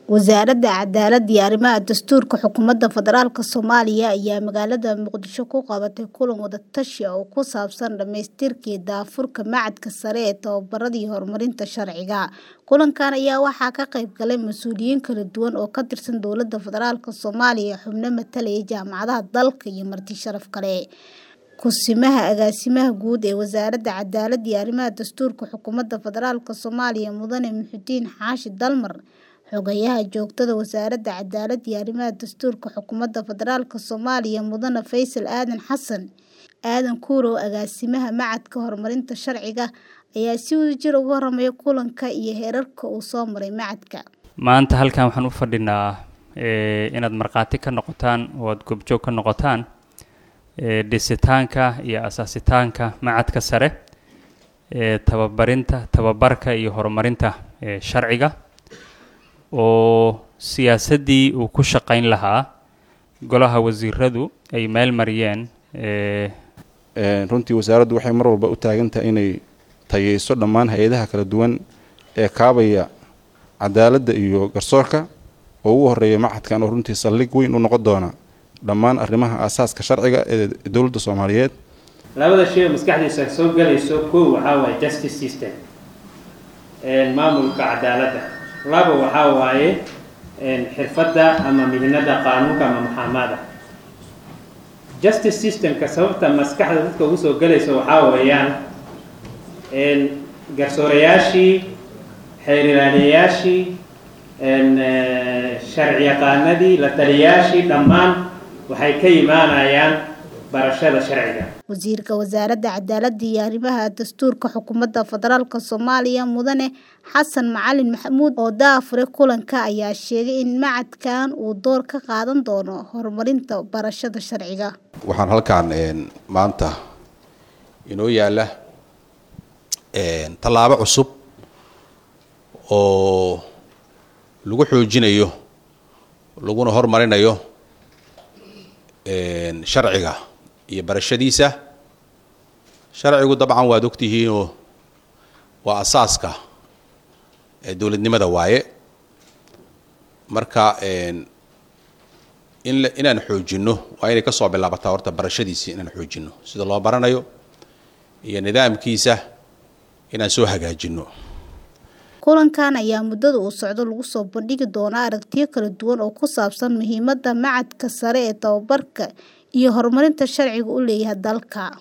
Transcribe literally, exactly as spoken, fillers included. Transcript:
Wasaaradda Cadaaladda iyo Arrimaha Dastuurka Xukuumadda Federaalka Soomaaliya ayaa magaalada Muqdisho ku qabatay kulan wada tashi ah oo ku saabsan dhamaystirka daahfurka Machadka Sare ee Tababarada iyo Horumarinta Sharciga. Kulankan ayaa waxaa ka qayb galay mas'uuliyiin kala duwan oo ka tirsan Dowladda Federaalka Soomaaliya, xubno matalaya jaamacadaha dalka iyo marti sharaf kale. Ku-simaha Agaasimaha Guud ee Wasaaradda Cadaaladda iyo Arrimaha Dastuurka Xukuumadda Federaalka Soomaaliya Mudane Muxudiin Xaashi Dalmar, Xogayaha Joogtada Wasaaradda Cadaaladda iyo Arrimaha Dastuurka Xukuumadda Federaalka Soomaaliya Mudane Faysal Aadan Xasan Aadan Kuurow, Agaasimaha Machadka Horumarinta Sharciga, ayaa si wadajir uga warramay kulanka iyo heerarka uu soo maray machadka. Maanta halkan waxaan u fadhinaa inaad marqaati ka noqotaan oo aad goobjoog ka noqotaan dhisitaanka iyo asaasitaanka Machadka Sare ee tababarinta tababarka iyo horumarinta sharciga oo siyaasadii uu ku shaqayn lahaa golaha wasiiradu ay meel mariyeen. ee runtii wasaaraddu waxay mar walba u taagan tahay inay tayeyso dhammaan hay'adaha kala duwan ee kaabaya cadaaladda iyo garsoorka oo ugu horeeya machadkan oo runtii saldhig weyn u noqon doona dhammaan arrimaha aasaaska sharciga ee dowladda Soomaaliyeed. labada shay maskaxdiisa soo galayso koow waxa waaye justice system ee maamulka cadaaladda, laba waxa waaye xirfadda ama mihnada qaanuunka ama maxkamada. Justice system ka sababta maskaxda dadka ugu soo galayso waxa weeyaan in garsoorayaashii, xeeriraanayaashii, in sharci yaqaanadii, la taliyaashii dhammaan waxay ka yimaanayaan barashada sharciga. Wasiirka Wasaaradda Cadaaladda iyo Arrimaha Dastuurka Xukuumadda Federaalka Soomaaliya Mudane Xasan Macalin Maxamuud oo daahfuray kulanka ayaa sheegay in machadkan uu door ka qaadan doono horumarinta barashada sharciga. Waxaan halkaan maanta inoo yaala tallaabo cusub oo lagu xoojinayo laguna horumarinayo sharciga iyo barashadiisa. sharcigu dabcan waad ogtihiin oo waa asaaska ee dowladnimada waaye. marka in inaan xoojino waa inay ka soo bilaabataa horta barashadiisa inaan xoojino sida loo baranayo iyo nidaamkiisa inaan soo hagaajino. Kulankan ayaa muddada uu socdo lagu soo bandhigi doonaa aragtiyo kala duwan oo ku saabsan muhiimadda Machadka Sare ee Tababarka iyo Horumarinta Sharciga u leeyahay dalka.